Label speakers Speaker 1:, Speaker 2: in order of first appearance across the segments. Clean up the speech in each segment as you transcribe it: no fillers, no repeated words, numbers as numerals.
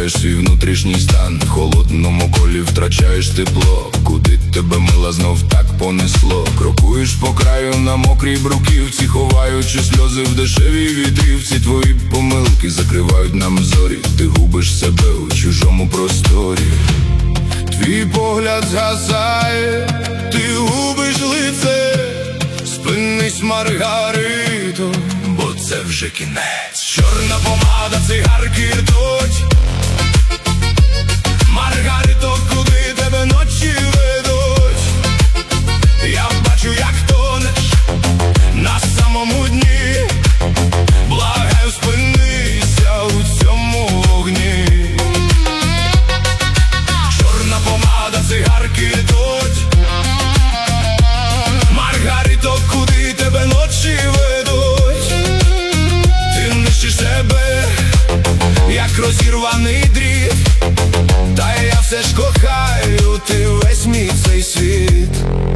Speaker 1: втрачаєш свій внутрішній стан, в холодному колі втрачаєш тепло. Куди тебе мила знов так понесло? Крокуєш по краю на мокрій бруківці, ховаючи сльози в дешевій вітрівці. Твої помилки закривають нам зорі, ти губиш себе у чужому просторі. Твій погляд згасає, ти губиш лице. Спинись, Маргарито, бо це вже кінець. Чорна помада, цигарки, ртуть. Маргарито, куди тебе ночі ведуть? Я бачу, як тонеш на самому дні. Благаю, спинися у цьому вогні. Чорна помада, цигарки, ртуть. Маргарито, куди тебе ночі ведуть? Ти нищиш себе, як розірваний дріт. Та я все ж кохаю, ти весь мій цей світ.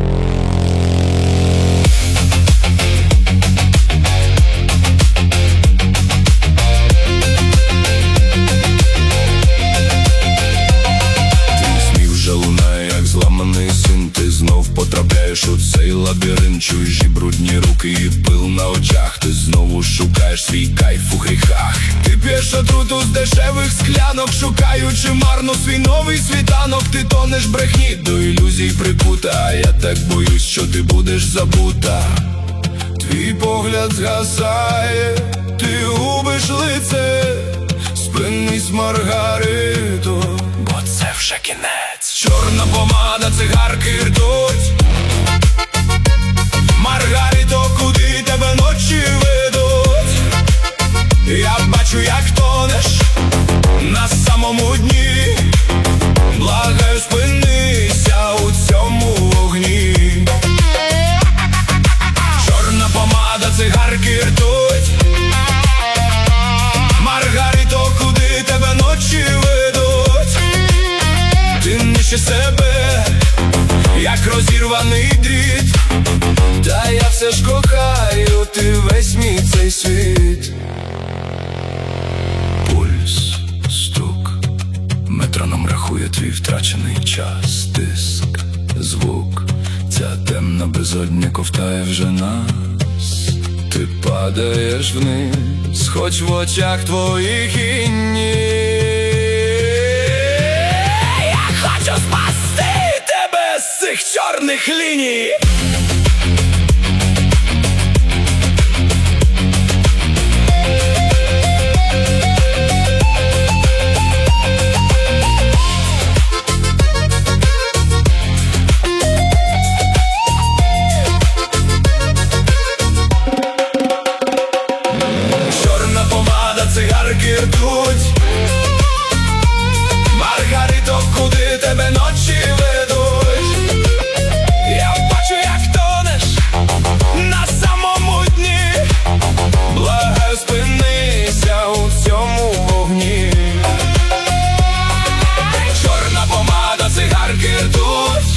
Speaker 1: Потрапляєш у цей лабіринт, чужі брудні руки і пил на очах. Ти знову шукаєш свій кайф у гріхах. Ти п'єш отруту з дешевих склянок, шукаючи марно свій новий світанок. Ти тонеш брехні, до ілюзій прикута, а я так боюсь, що ти будеш забута. Твій погляд згасає, ти губиш лице. Спинись, Маргарито, бо це вже кінець. Чорна помада, цигарки, ртуть. Маргарито, куди тебе ночі ведуть? Я бачу, як тонеш на самому дні. Благаю, спинися у цьому вогні. Чорна помада, цигарки, ртуть. Маргарито, куди тебе ночі ведуть? Ти нищиш себе, як розірваний дріт. Та я все ж кохаю, ти весь мій цей світ. Пульс, стук, метроном рахує твій втрачений час. Тиск, звук, ця темна безодня ковтає вже нас. Ти падаєш вниз, хоч в очах твоїх і ні. Я хочу спасти тебе з цих чорних ліній. Цигарки ртуть. Маргарито, куди тебе ночі ведуть? Я бачу, як тонеш на самому дні. Благаю, спинися у цьому вогні. Чорна помада, цигарки ртуть.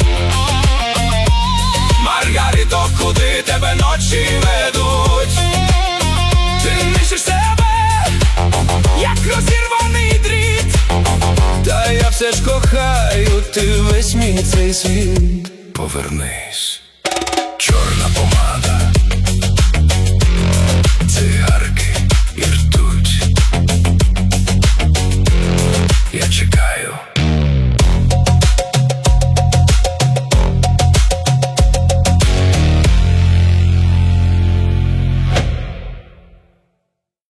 Speaker 1: Маргарито, куди тебе ночі ведуть? Ти нищиш себе, як розірваний дріт. Та я все ж кохаю, ти весь мій цей світ. Повернись.